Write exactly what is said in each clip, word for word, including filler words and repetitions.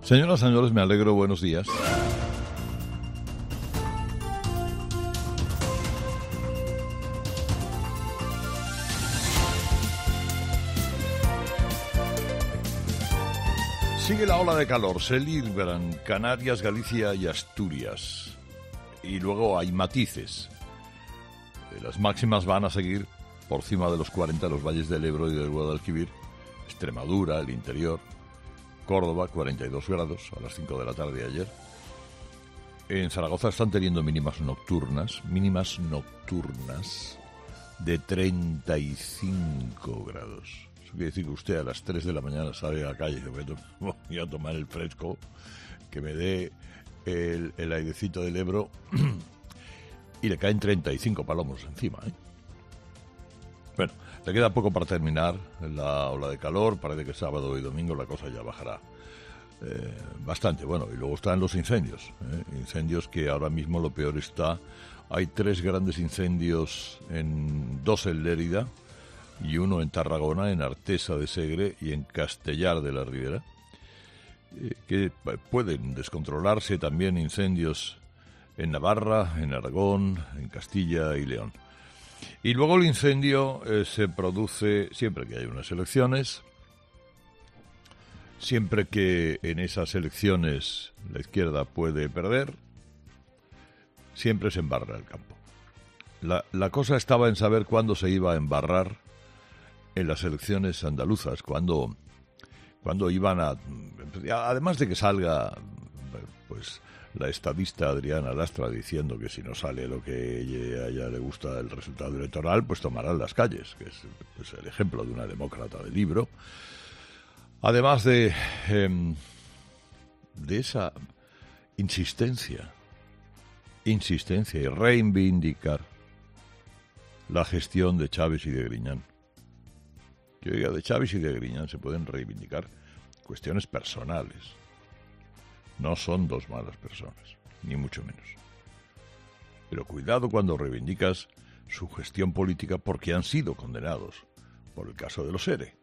Señoras y señores, me alegro, buenos días. Sigue la ola de calor, se libran Canarias, Galicia y Asturias. Y luego hay matices. Las máximas van a seguir por encima de los cuarenta en los valles del Ebro y del Guadalquivir, Extremadura, el interior, Córdoba, cuarenta y dos grados a las cinco de la tarde de ayer. En Zaragoza están teniendo mínimas nocturnas, mínimas nocturnas de treinta y cinco grados. Eso quiere decir que usted a las tres de la mañana sale a la calle y voy a tomar el fresco, que me dé el, el airecito del Ebro y le caen treinta y cinco palomos encima, ¿eh? Bueno, le queda poco para terminar la ola de calor. Parece que sábado y domingo la cosa ya bajará eh, bastante. Bueno, y luego están los incendios. ¿eh? Incendios que ahora mismo lo peor está. Hay tres grandes incendios, en dos en Lérida y uno en Tarragona, en Artesa de Segre y en Castellar de la Ribera, eh, que pueden descontrolarse. También incendios en Navarra, en Aragón, en Castilla y León. Y luego el incendio eh, se produce siempre que hay unas elecciones, siempre que en esas elecciones la izquierda puede perder, siempre se embarra el campo. La, la cosa estaba en saber cuándo se iba a embarrar en las elecciones andaluzas, cuándo, cuándo iban a... Además de que salga, pues, la estadista Adriana Lastra diciendo que si no sale lo que ella, a ella le gusta el resultado electoral, pues tomarán las calles, que es pues, el ejemplo de una demócrata de libro. Además de, eh, de esa insistencia, insistencia y reivindicar la gestión de Chávez y de Griñán. Que oiga, de Chávez y de Griñán se pueden reivindicar cuestiones personales. No son dos malas personas, ni mucho menos. Pero cuidado cuando reivindicas su gestión política, porque han sido condenados por el caso de los ERE.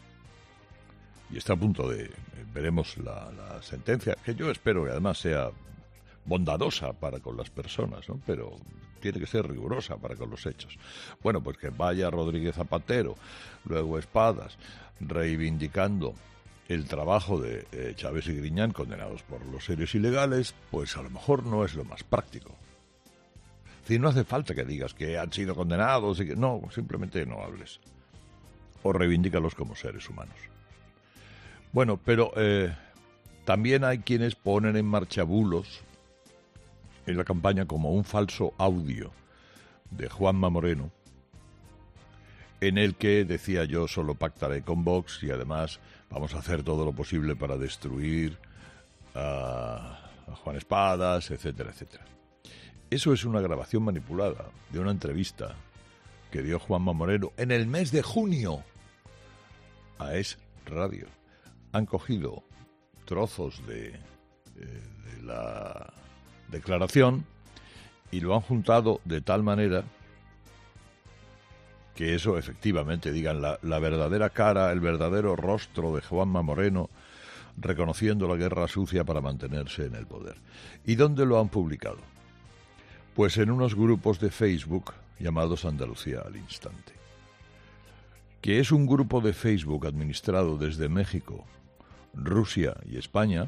Y está a punto de... Veremos la, la sentencia, que yo espero que además sea bondadosa para con las personas, ¿no? Pero tiene que ser rigurosa para con los hechos. Bueno, pues que vaya Rodríguez Zapatero, luego Espadas, reivindicando el trabajo de eh, Chávez y Griñán, condenados por los serios ilegales, pues a lo mejor no es lo más práctico. Es decir, no hace falta que digas que han sido condenados y que no, simplemente no hables. O reivindícalos como seres humanos. Bueno, pero eh, también hay quienes ponen en marcha bulos en la campaña, como un falso audio de Juanma Moreno, en el que decía: yo solo pactaré con Vox y además vamos a hacer todo lo posible para destruir a, a Juan Espadas, etcétera, etcétera. Eso es una grabación manipulada de una entrevista que dio Juanma Moreno en el mes de junio a Es Radio. Han cogido trozos de, de, de la declaración y lo han juntado de tal manera que eso efectivamente, digan, la, la verdadera cara, el verdadero rostro de Juanma Moreno, reconociendo la guerra sucia para mantenerse en el poder. ¿Y dónde lo han publicado? Pues en unos grupos de Facebook llamados Andalucía al Instante, que es un grupo de Facebook administrado desde México, Rusia y España,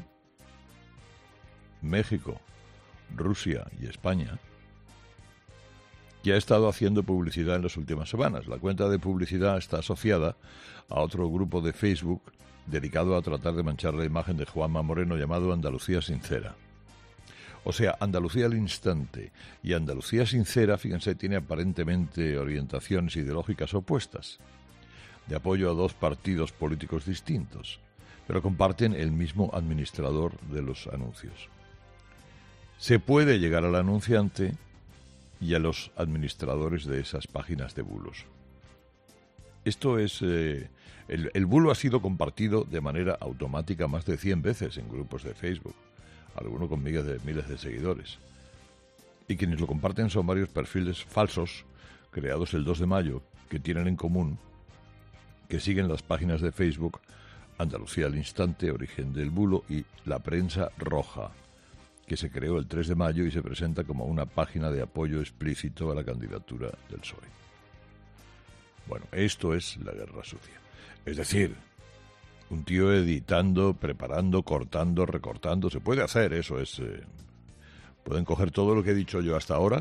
México, Rusia y España, que ha estado haciendo publicidad en las últimas semanas. La cuenta de publicidad está asociada a otro grupo de Facebook dedicado a tratar de manchar la imagen de Juanma Moreno, llamado Andalucía Sincera. O sea, Andalucía al Instante y Andalucía Sincera, fíjense, tiene aparentemente orientaciones ideológicas opuestas, de apoyo a dos partidos políticos distintos, pero comparten el mismo administrador de los anuncios. Se puede llegar al anunciante y a los administradores de esas páginas de bulos. Esto es... Eh, el, el bulo ha sido compartido de manera automática más de cien veces en grupos de Facebook, algunos con miles de, miles de seguidores. Y quienes lo comparten son varios perfiles falsos, creados el dos de mayo, que tienen en común que siguen las páginas de Facebook Andalucía al instante, Origen del bulo y La Prensa Roja, que se creó el tres de mayo y se presenta como una página de apoyo explícito a la candidatura del P S O E. Bueno, esto es la guerra sucia. Es decir, un tío editando, preparando, cortando, recortando. Se puede hacer, eso es... Eh, pueden coger todo lo que he dicho yo hasta ahora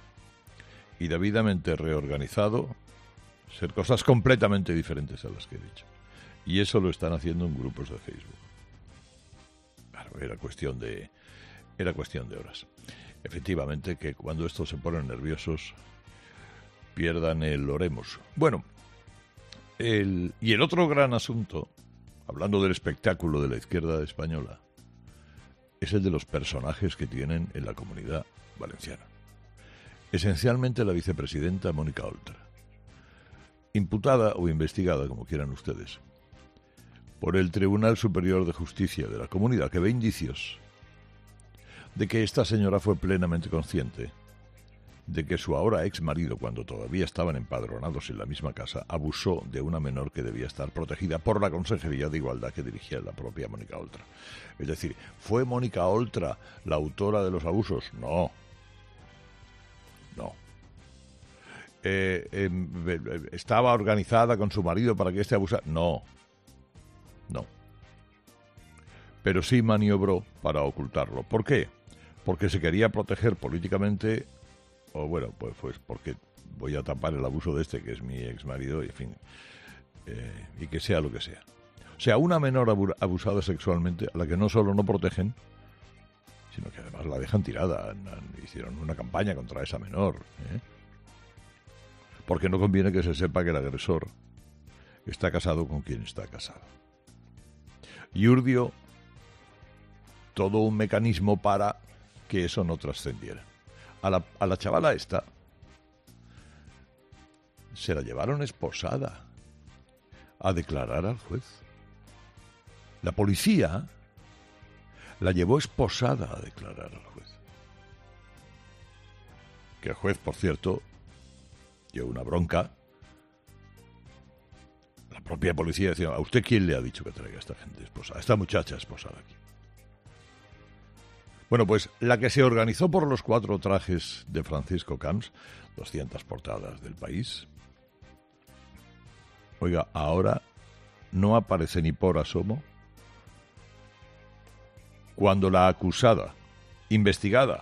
y debidamente reorganizado, ser cosas completamente diferentes a las que he dicho. Y eso lo están haciendo en grupos de Facebook. Claro, era cuestión de, era cuestión de horas. Efectivamente, que cuando estos se ponen nerviosos, pierdan el oremos. Bueno, el, y el otro gran asunto, hablando del espectáculo de la izquierda española, es el de los personajes que tienen en la Comunidad Valenciana. Esencialmente la vicepresidenta Mónica Oltra, imputada o investigada, como quieran ustedes, por el Tribunal Superior de Justicia de la Comunidad, que ve indicios de que esta señora fue plenamente consciente de que su ahora ex marido, cuando todavía estaban empadronados en la misma casa, abusó de una menor que debía estar protegida por la Consejería de Igualdad que dirigía la propia Mónica Oltra. Es decir, ¿fue Mónica Oltra la autora de los abusos? No. No. Eh, eh, ¿Estaba organizada con su marido para que éste abusara? No. No. Pero sí maniobró para ocultarlo. ¿Por qué? Porque se quería proteger políticamente, o bueno, pues, pues porque voy a tapar el abuso de este, que es mi exmarido, y en fin, eh, y que sea lo que sea. O sea, una menor abusada sexualmente, a la que no solo no protegen, sino que además la dejan tirada. Hicieron una campaña contra esa menor, ¿eh? Porque no conviene que se sepa que el agresor está casado con quien está casado. Y urdió todo un mecanismo para que eso no trascendiera. A la, a la chavala esta se la llevaron esposada a declarar al juez. La policía la llevó esposada a declarar al juez. Que el juez, por cierto, dio una bronca. La propia policía decía, ¿a usted quién le ha dicho que traiga a esta gente esposada? A esta muchacha esposada aquí. Bueno, pues la que se organizó por los cuatro trajes de Francisco Camps, doscientas portadas del País. Oiga, ahora no aparece ni por asomo cuando la acusada, investigada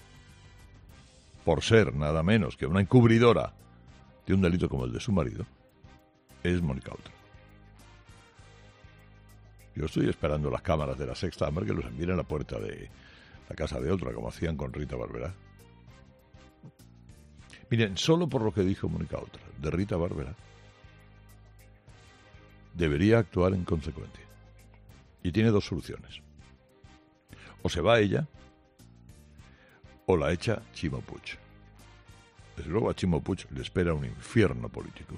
por ser nada menos que una encubridora de un delito como el de su marido, es Mónica Oltra. Yo estoy esperando las cámaras de la Sexta a ver que los envíen a la puerta de la casa de Oltra, como hacían con Rita Barberá. Miren, solo por lo que dijo Mónica Oltra de Rita Barberá, debería actuar en consecuencia. Y tiene dos soluciones. O se va ella, o la echa Chimo Puig. Desde luego a Chimo Puig le espera un infierno político.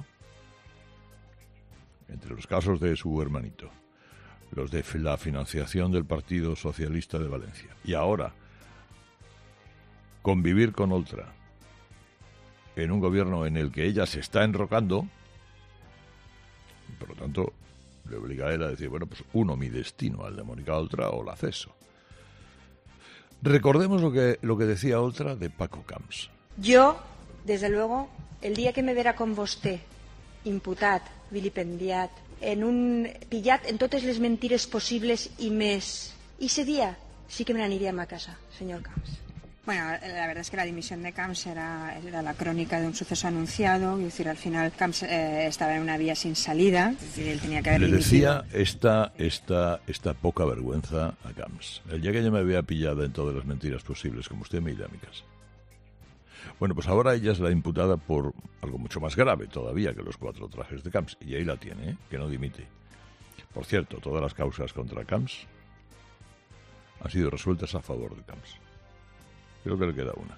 Entre los casos de su hermanito, los de la financiación del Partido Socialista de Valencia, y ahora convivir con Oltra en un gobierno en el que ella se está enrocando, por lo tanto le obliga a él a decir, bueno, pues uno, mi destino, al de Mónica Oltra, o la ceso. Recordemos lo que, lo que decía Oltra de Paco Camps. Jo, des de luego, el dia que me verà com vostè, imputat, vilipendiat, en un pillat en totes les mentires possibles i més, i ese dia sí que me n'aniríem a casa, señor Camps. Bueno, la verdad es que la dimisión de Camps era, era la crónica de un suceso anunciado, es decir, al final Camps eh, estaba en una vía sin salida, es decir, él tenía que haber Le dimitido. decía esta, esta, esta poca vergüenza a Camps. El día que yo me había pillado en todas las mentiras posibles, como usted me irá a mi casa. Bueno, pues ahora ella es la imputada por algo mucho más grave todavía que los cuatro trajes de Camps, y ahí la tiene, ¿eh? Que no dimite. Por cierto, todas las causas contra Camps han sido resueltas a favor de Camps. Creo que le queda una.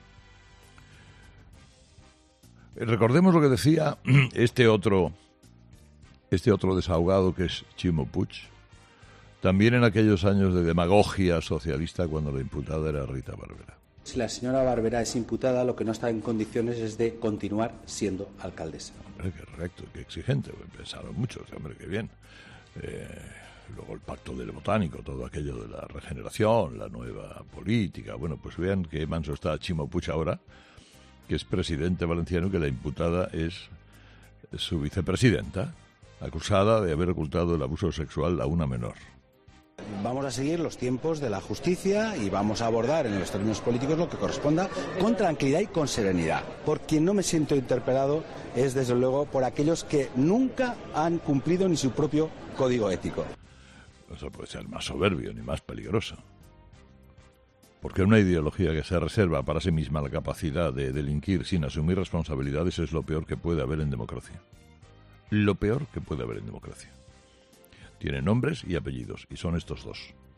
Recordemos lo que decía este otro, este otro desahogado que es Chimo Puig, también en aquellos años de demagogia socialista cuando la imputada era Rita Barberá. Si la señora Barberá es imputada, lo que no está en condiciones es de continuar siendo alcaldesa. Hombre, qué recto, qué exigente. Pensaron mucho, hombre, qué bien. Eh, luego el pacto del botánico, todo aquello de la regeneración, la nueva política. Bueno, pues vean que manso está Chimo Puig ahora, que es presidente valenciano, que la imputada es su vicepresidenta, acusada de haber ocultado el abuso sexual a una menor. Vamos a seguir los tiempos de la justicia y vamos a abordar en los términos políticos lo que corresponda con tranquilidad y con serenidad. Por quien no me siento interpelado es, desde luego, por aquellos que nunca han cumplido ni su propio código ético. Eso puede ser más soberbio ni más peligroso. Porque una ideología que se reserva para sí misma la capacidad de delinquir sin asumir responsabilidades es lo peor que puede haber en democracia. Lo peor que puede haber en democracia. Tiene nombres y apellidos, y son estos dos.